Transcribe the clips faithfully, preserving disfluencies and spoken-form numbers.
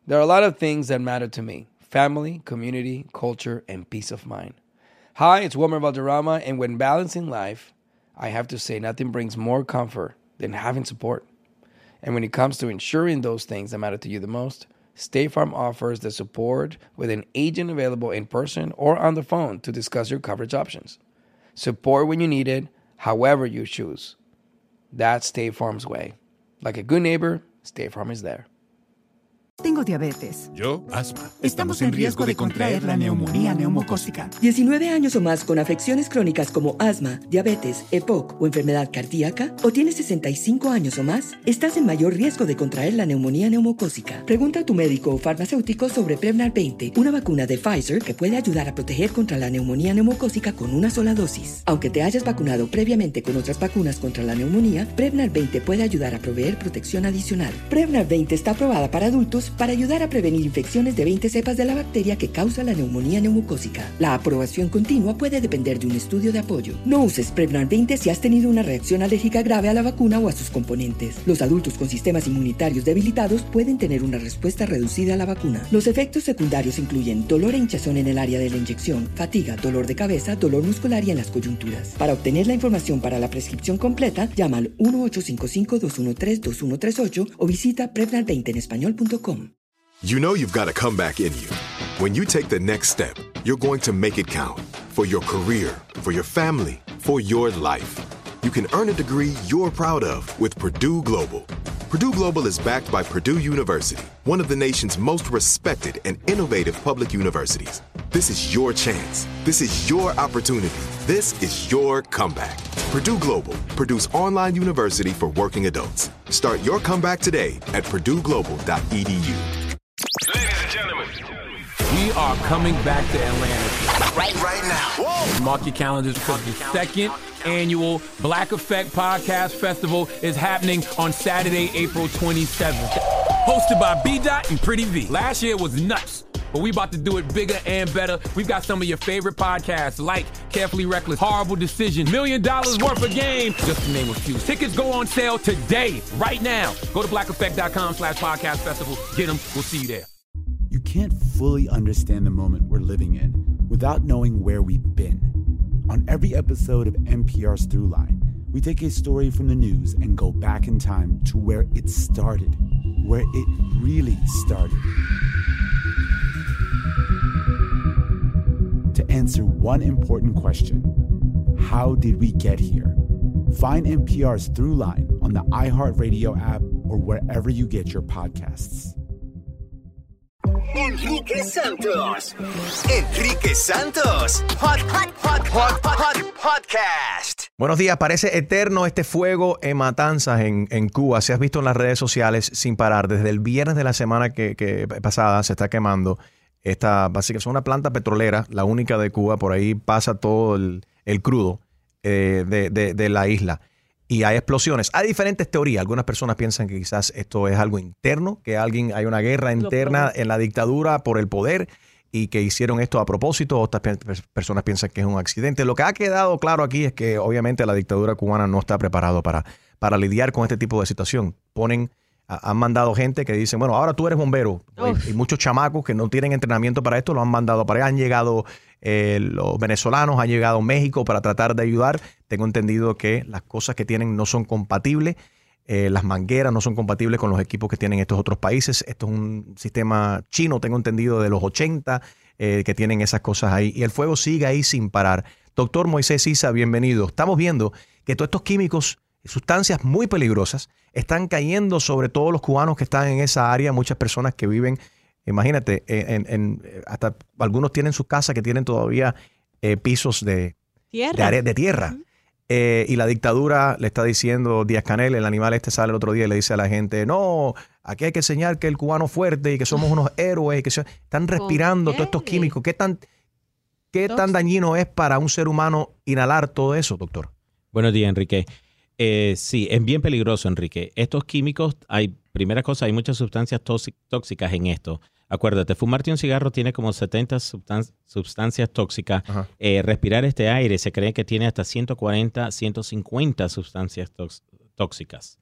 There are a lot of things that matter to me. Family, community, culture, and peace of mind. Hi, it's Wilmer Valderrama, and when balancing life, I have to say nothing brings more comfort than having support. And when it comes to ensuring those things that matter to you the most, State Farm offers the support with an agent available in person or on the phone to discuss your coverage options. Support when you need it, however you choose. That's State Farm's way. Like a good neighbor, State Farm is there. Tengo diabetes. Yo, asma. Estamos en riesgo de contraer la neumonía neumocócica. diecinueve años o más con afecciones crónicas como asma, diabetes, E P O C o enfermedad cardíaca, o tienes sesenta y cinco años o más, estás en mayor riesgo de contraer la neumonía neumocócica. Pregunta a tu médico o farmacéutico sobre Prevnar veinte, una vacuna de Pfizer que puede ayudar a proteger contra la neumonía neumocócica con una sola dosis. Aunque te hayas vacunado previamente con otras vacunas contra la neumonía, Prevnar veinte puede ayudar a proveer protección adicional. Prevnar veinte está aprobada para adultos para ayudar a prevenir infecciones de veinte cepas de la bacteria que causa la neumonía neumocócica. La aprobación continua puede depender de un estudio de apoyo. No uses Prevnar veinte si has tenido una reacción alérgica grave a la vacuna o a sus componentes. Los adultos con sistemas inmunitarios debilitados pueden tener una respuesta reducida a la vacuna. Los efectos secundarios incluyen dolor e hinchazón en el área de la inyección, fatiga, dolor de cabeza, dolor muscular y en las coyunturas. Para obtener la información para la prescripción completa, llama al uno ocho cinco cinco, dos uno tres, dos uno tres ocho o visita prevnar veinte en español punto com. You know you've got a comeback in you. When you take the next step, you're going to make it count. For your career, for your family, for your life. You can earn a degree you're proud of with Purdue Global. Purdue Global is backed by Purdue University, one of the nation's most respected and innovative public universities. This is your chance. This is your opportunity. This is your comeback. Purdue Global, Purdue's online university for working adults. Start your comeback today at purdue global dot e d u. Ladies and gentlemen, we are coming back to Atlanta. Right, right now. Whoa. Mark your calendars because the second annual Black Effect Podcast Festival is happening on Saturday, April twenty-seventh. Hosted by B-Dot and Pretty V. Last year was nuts, but we about to do it bigger and better. We've got some of your favorite podcasts like Carefully Reckless, Horrible Decision, Million Dollars Worth of Game, just to name a few. Tickets go on sale today, right now. Go to black effect dot com slash podcast festival. Get them. We'll see you there. You can't fully understand the moment we're living in without knowing where we've been. On every episode of N P R's Throughline, we take a story from the news and go back in time to where it started, where it really started. To answer one important question, how did we get here? Find N P R's Throughline on the iHeartRadio app or wherever you get your podcasts. Enrique Santos. Enrique Santos. Hot, hot, hot, hot, hot, hot podcast. Buenos días. Parece eterno este fuego en Matanzas en, en Cuba. Se has visto en las redes sociales sin parar. Desde el viernes de la semana que, que pasada se está quemando. Esta básicamente es una planta petrolera, la única de Cuba. Por ahí pasa todo el, el crudo eh, de, de, de la isla. Y hay explosiones. Hay diferentes teorías. Algunas personas piensan que quizás esto es algo interno, que alguien hay una guerra interna en la dictadura por el poder y que hicieron esto a propósito. Otras personas piensan que es un accidente. Lo que ha quedado claro aquí es que obviamente la dictadura cubana no está preparado para, para lidiar con este tipo de situación. Ponen, a, han mandado gente que dicen, bueno, ahora tú eres bombero. Hay, hay muchos chamacos que no tienen entrenamiento para esto, lo han mandado para allá. Han llegado eh, los venezolanos, han llegado a México para tratar de ayudar. Tengo entendido que las cosas que tienen no son compatibles. Eh, las mangueras no son compatibles con los equipos que tienen estos otros países. Esto es un sistema chino, tengo entendido, de los ochenta, eh, que tienen esas cosas ahí. Y el fuego sigue ahí sin parar. Doctor Moisés Issa, bienvenido. Estamos viendo que todos estos químicos, sustancias muy peligrosas, están cayendo sobre todos los cubanos que están en esa área. Muchas personas que viven, imagínate, en, en, hasta algunos tienen sus casas que tienen todavía eh, pisos de tierra. De, are, de tierra. Uh-huh. Eh, y la dictadura le está diciendo, Díaz-Canel, el animal este sale el otro día y le dice a la gente, no, aquí hay que enseñar que el cubano es fuerte y que somos unos héroes, y que se, están respirando todos estos químicos. ¿Qué tan, qué tan dañino es para un ser humano inhalar todo eso, doctor? Buenos días, Enrique. Eh, sí, es bien peligroso, Enrique. Estos químicos, hay, primera cosa, hay muchas sustancias tóxicas en esto. Acuérdate, fumarte un cigarro tiene como setenta substan- sustancias tóxicas. Eh, respirar este aire se cree que tiene hasta ciento cuarenta, ciento cincuenta sustancias tóx- tóxicas.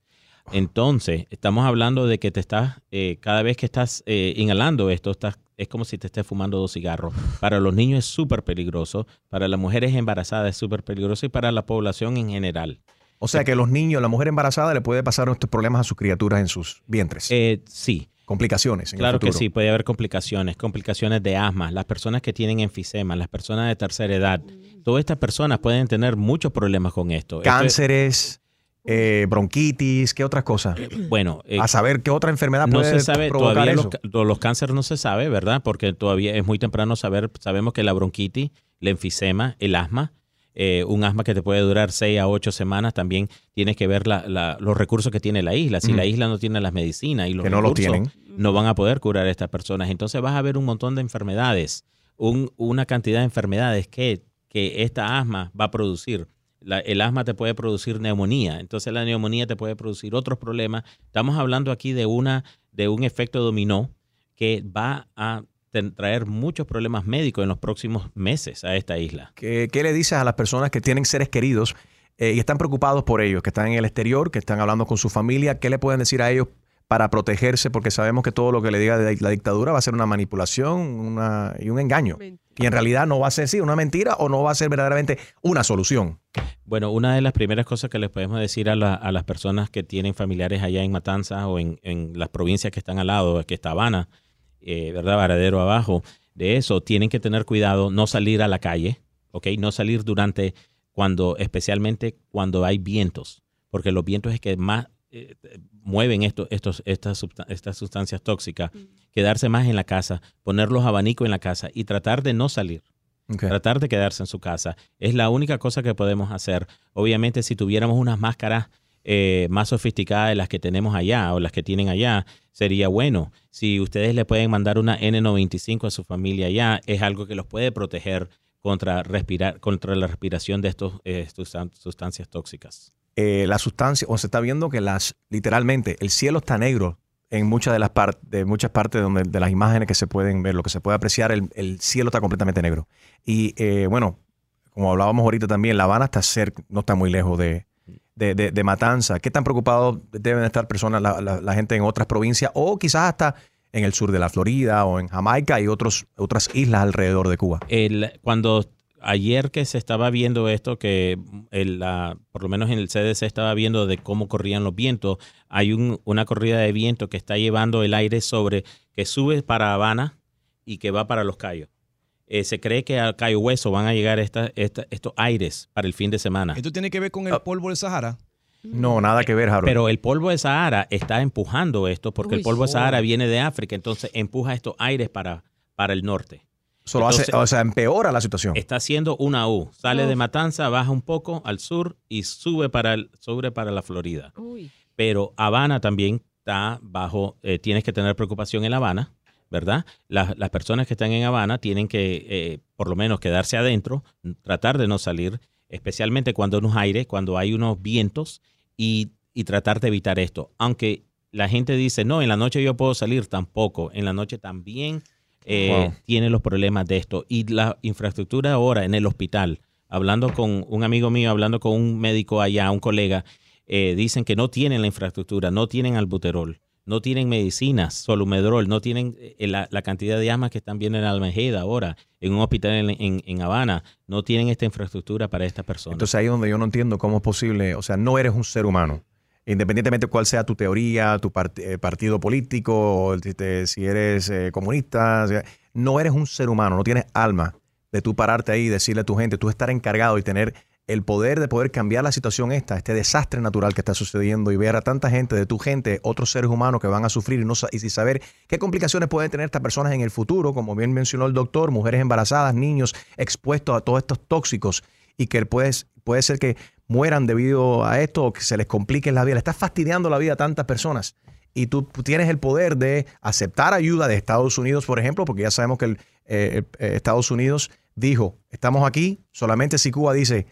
Entonces, estamos hablando de que te estás, eh, cada vez que estás eh, inhalando esto, estás, es como si te estés fumando dos cigarros. Para los niños es súper peligroso, para las mujeres embarazadas es súper peligroso y para la población en general. O sea que los niños, la mujer embarazada le puede pasar estos problemas a sus criaturas en sus vientres. Eh, sí. Complicaciones en Claro el futuro. que sí, puede haber complicaciones, complicaciones de asma, las personas que tienen enfisema, las personas de tercera edad, todas estas personas pueden tener muchos problemas con esto. Cánceres, eh, bronquitis, ¿qué otras cosas? Bueno, eh, a saber qué otra enfermedad no puede se sabe, provocar todavía eso. los, los cánceres no se sabe, ¿verdad? Porque todavía es muy temprano saber, sabemos que la bronquitis, el enfisema, el asma, Eh, un asma que te puede durar seis a ocho semanas, también tienes que ver la, la, los recursos que tiene la isla. Si mm. la isla no tiene las medicinas y los que no lo recursos, tienen, no van a poder curar a estas personas. Entonces vas a ver un montón de enfermedades, un, una cantidad de enfermedades que, que esta asma va a producir. La, el asma te puede producir neumonía, entonces la neumonía te puede producir otros problemas. Estamos hablando aquí de, una, de un efecto dominó que va a traer muchos problemas médicos en los próximos meses a esta isla. ¿Qué, qué le dices a las personas que tienen seres queridos eh, y están preocupados por ellos, que están en el exterior, que están hablando con su familia? ¿Qué le pueden decir a ellos para protegerse? Porque sabemos que todo lo que le diga de la dictadura va a ser una manipulación una, y un engaño. Mentira. Y en realidad no va a ser sí, una mentira o no va a ser verdaderamente una solución. Bueno, una de las primeras cosas que les podemos decir a, la, a las personas que tienen familiares allá en Matanzas o en, en las provincias que están al lado, que está Habana, Eh, ¿verdad? Varadero abajo, de eso tienen que tener cuidado, no salir a la calle, ¿ok? No salir durante, cuando, especialmente cuando hay vientos, porque los vientos es que más eh, mueven esto, estos, estas, estas sustancias tóxicas. Mm. Quedarse más en la casa, poner los abanicos en la casa y tratar de no salir. Okay. Tratar de quedarse en su casa. Es la única cosa que podemos hacer. Obviamente, si tuviéramos unas máscaras Eh, más sofisticadas de las que tenemos allá o las que tienen allá, sería bueno. Si ustedes le pueden mandar una N noventa y cinco a su familia allá, es algo que los puede proteger contra, respirar, contra la respiración de estos eh, sustancias tóxicas. Eh, la sustancia, o se está viendo que las, literalmente, el cielo está negro en muchas de las partes, de muchas partes donde, de las imágenes que se pueden ver, lo que se puede apreciar, el, el cielo está completamente negro. Y eh, bueno, como hablábamos ahorita también, La Habana está cerca, no está muy lejos de De, de, de Matanza. ¿Qué tan preocupados deben estar personas, la, la, la gente en otras provincias o quizás hasta en el sur de la Florida o en Jamaica y otros, otras islas alrededor de Cuba? El, cuando ayer que se estaba viendo esto, que el, la, por lo menos en el C D C estaba viendo de cómo corrían los vientos, hay un, una corrida de viento que está llevando el aire sobre, que sube para Habana y que va para Los Cayos. Eh, se cree que al Cayo Hueso van a llegar esta, esta, estos aires para el fin de semana. ¿Esto tiene que ver con el polvo del Sahara? No, nada que ver, Harold. Pero el polvo de Sahara está empujando esto porque Uy, el polvo de Sahara viene de África, entonces empuja estos aires para, para el norte. Solo entonces, hace, o sea, empeora la situación. Está haciendo una U. Sale Uf. de Matanza, baja un poco al sur y sube para, el, sube para la Florida. Uy. Pero Habana también está bajo, eh, tienes que tener preocupación en La Habana, ¿verdad? Las, las personas que están en Habana tienen que, eh, por lo menos, quedarse adentro, tratar de no salir, especialmente cuando hay unos aires, cuando hay unos vientos, y, y tratar de evitar esto. Aunque la gente dice, no, en la noche yo puedo salir, tampoco. En la noche también eh, wow. tiene los problemas de esto. Y la infraestructura ahora en el hospital, hablando con un amigo mío, hablando con un médico allá, un colega, eh, dicen que no tienen la infraestructura, no tienen albuterol, no tienen medicinas, solumedrol, no tienen la, la cantidad de asmas que están viendo en Almejeda ahora, en un hospital en, en, en Habana, no tienen esta infraestructura para estas personas. Entonces ahí es donde yo no entiendo cómo es posible, o sea, no eres un ser humano, independientemente de cuál sea tu teoría, tu part, eh, partido político, si, te, si eres eh, comunista, o sea, no eres un ser humano, no tienes alma de tú pararte ahí y decirle a tu gente, tú estar encargado y tener el poder de poder cambiar la situación esta, este desastre natural que está sucediendo y ver a tanta gente, de tu gente, otros seres humanos que van a sufrir y, no, y sin saber qué complicaciones pueden tener estas personas en el futuro, como bien mencionó el doctor, mujeres embarazadas, niños expuestos a todos estos tóxicos y que puede, puede ser que mueran debido a esto o que se les complique la vida. Le estás fastidiando la vida a tantas personas y tú tienes el poder de aceptar ayuda de Estados Unidos, por ejemplo, porque ya sabemos que el, eh, eh, Estados Unidos dijo, estamos aquí, solamente si Cuba dice...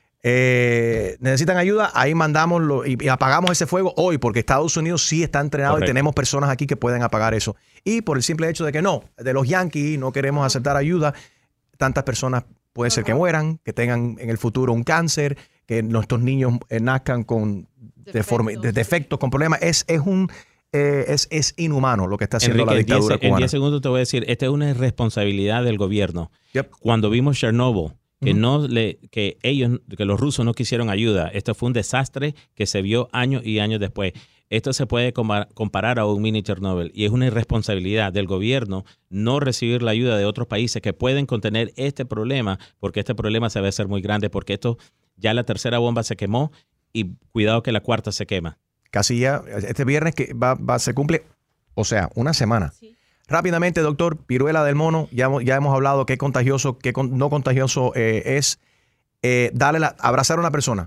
Eh, necesitan ayuda, ahí mandamos lo, y, y apagamos ese fuego hoy porque Estados Unidos sí está entrenado. Correcto. Y tenemos personas aquí que pueden apagar eso. Y por el simple hecho de que no, de los yanquis no queremos aceptar ayuda, tantas personas puede ser que mueran, que tengan en el futuro un cáncer, que nuestros niños eh, nazcan con deforme, de defectos, con problemas. Es, es un eh, es, es inhumano lo que está haciendo Enrique, la dictadura en diez, cubana. En diez segundos te voy a decir, esta es una irresponsabilidad del gobierno. Yep. Cuando vimos Chernobyl, que Uh-huh. no le, que ellos, que los rusos no quisieron ayuda. Esto fue un desastre que se vio años y años después. Esto se puede comparar a un mini Chernobyl y es una irresponsabilidad del gobierno no recibir la ayuda de otros países que pueden contener este problema, porque este problema se va a hacer muy grande, porque esto ya la tercera bomba se quemó y cuidado que la cuarta se quema. Casi ya, este viernes que va, va, se cumple, o sea, una semana. Sí. Rápidamente, doctor, viruela del mono, ya, ya hemos hablado qué contagioso, qué con, no contagioso eh, es. Eh, darle la, abrazar a una persona,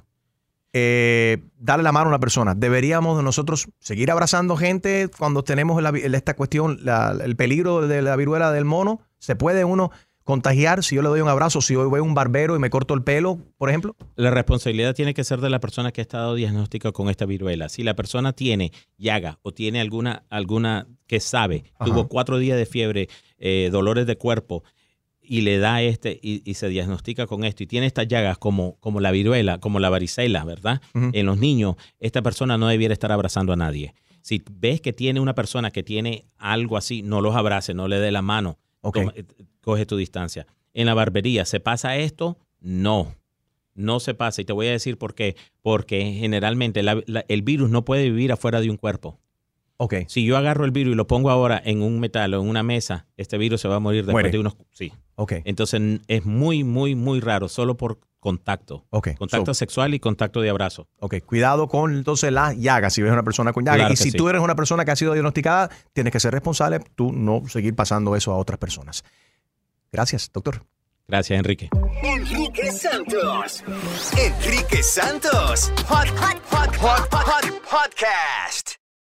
eh, darle la mano a una persona. ¿Deberíamos nosotros seguir abrazando gente cuando tenemos la, esta cuestión, la, el peligro de la viruela del mono? ¿Se puede uno contagiar si yo le doy un abrazo, si hoy voy a un barbero y me corto el pelo, por ejemplo? La responsabilidad tiene que ser de la persona que ha estado diagnosticada con esta viruela. Si la persona tiene llaga o tiene alguna, alguna que sabe, Ajá. tuvo cuatro días de fiebre, eh, dolores de cuerpo y le da este y, y se diagnostica con esto y tiene estas llagas como, como la viruela, como la varicela, ¿verdad? Uh-huh. En los niños, esta persona no debiera estar abrazando a nadie. Si ves que tiene una persona que tiene algo así, no los abrace, no le dé la mano. Okay. Toma, coge tu distancia. En la barbería, ¿se pasa esto? No, no se pasa. Y te voy a decir por qué. Porque generalmente la, la, el virus no puede vivir afuera de un cuerpo. Okay. Si yo agarro el virus y lo pongo ahora en un metal o en una mesa, este virus se va a morir después Muere. de unos... Sí. Okay. Entonces es muy, muy, muy raro, solo por contacto. Okay. Contacto so, sexual y contacto de abrazo. Ok, cuidado con entonces las llagas, si ves una persona con llagas. Claro y si sí. tú eres una persona que ha sido diagnosticada, tienes que ser responsable, tú no seguir pasando eso a otras personas. Gracias, doctor. Gracias, Enrique. Enrique Santos. Enrique Santos. Hot, hot, hot, hot, hot podcast.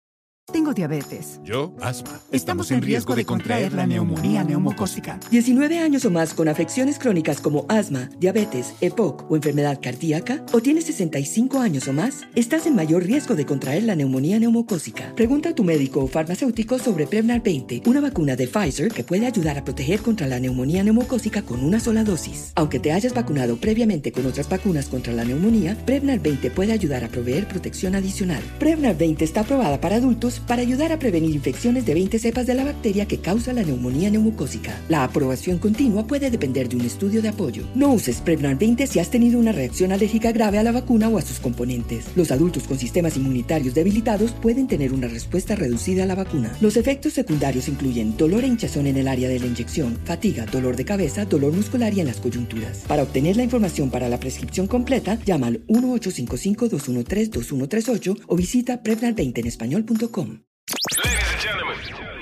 Tengo diabetes. Yo, asma. Estamos en riesgo de contraer la neumonía neumocócica. diecinueve años o más con afecciones crónicas como asma, diabetes, E P O C o enfermedad cardíaca, o tienes sesenta y cinco años o más, estás en mayor riesgo de contraer la neumonía neumocócica. Pregunta a tu médico o farmacéutico sobre Prevnar veinte, una vacuna de Pfizer que puede ayudar a proteger contra la neumonía neumocócica con una sola dosis. Aunque te hayas vacunado previamente con otras vacunas contra la neumonía, Prevnar veinte puede ayudar a proveer protección adicional. Prevnar veinte está aprobada para adultos para ayudar a prevenir infecciones de veinte cepas de la bacteria que causa la neumonía neumocócica. La aprobación continua puede depender de un estudio de apoyo. No uses Prevnar veinte si has tenido una reacción alérgica grave a la vacuna o a sus componentes. Los adultos con sistemas inmunitarios debilitados pueden tener una respuesta reducida a la vacuna. Los efectos secundarios incluyen dolor e hinchazón en el área de la inyección, fatiga, dolor de cabeza, dolor muscular y en las coyunturas. Para obtener la información para la prescripción completa, llama al uno ocho cinco cinco, dos uno tres, dos uno tres ocho o visita prevnar veinte en español punto com. Ladies and gentlemen,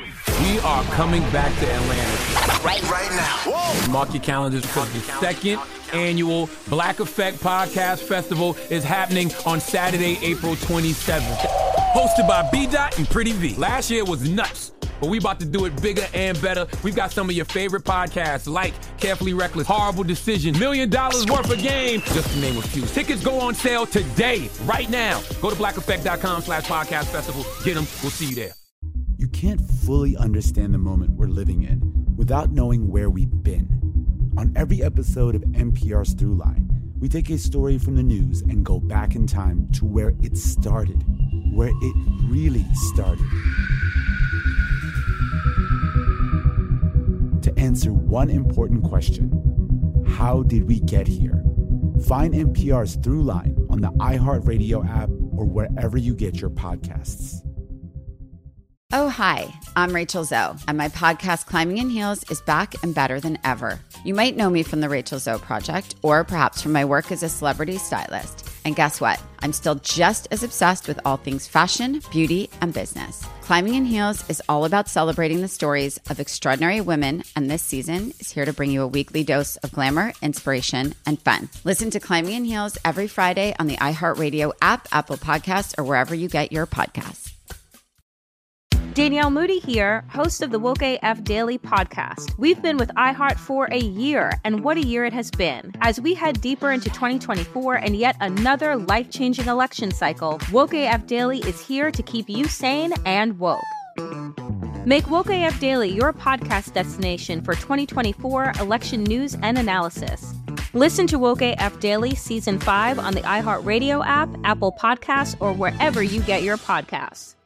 we are coming back to Atlanta. Right, right now. Whoa. Mark your calendars because the second annual Black Effect Podcast Festival is happening on Saturday, April twenty-seventh. Hosted by B-Dot and Pretty V. Last year was nuts, but we about to do it bigger and better. We've got some of your favorite podcasts like Carefully Reckless, Horrible Decision, Million Dollars Worth of Game, just to name a few. Tickets go on sale today, right now. Go to black effect dot com slash podcast festival. Get them. We'll see you there. You can't fully understand the moment we're living in without knowing where we've been. On every episode of N P R's Throughline, we take a story from the news and go back in time to where it started, where it really started. To answer one important question, how did we get here? Find N P R's Throughline on the iHeartRadio app or wherever you get your podcasts. Oh, hi, I'm Rachel Zoe, and my podcast, Climbing in Heels, is back and better than ever. You might know me from the Rachel Zoe Project, or perhaps from my work as a celebrity stylist. And guess what? I'm still just as obsessed with all things fashion, beauty, and business. Climbing in Heels is all about celebrating the stories of extraordinary women, and this season is here to bring you a weekly dose of glamour, inspiration, and fun. Listen to Climbing in Heels every Friday on the iHeartRadio app, Apple Podcasts, or wherever you get your podcasts. Danielle Moody here, host of the Woke A F Daily podcast. We've been with iHeart for a year, and what a year it has been. As we head deeper into twenty twenty-four and yet another life-changing election cycle, Woke A F Daily is here to keep you sane and woke. Make Woke A F Daily your podcast destination for twenty twenty-four election news and analysis. Listen to Woke A F Daily Season five on the iHeartRadio app, Apple Podcasts, or wherever you get your podcasts.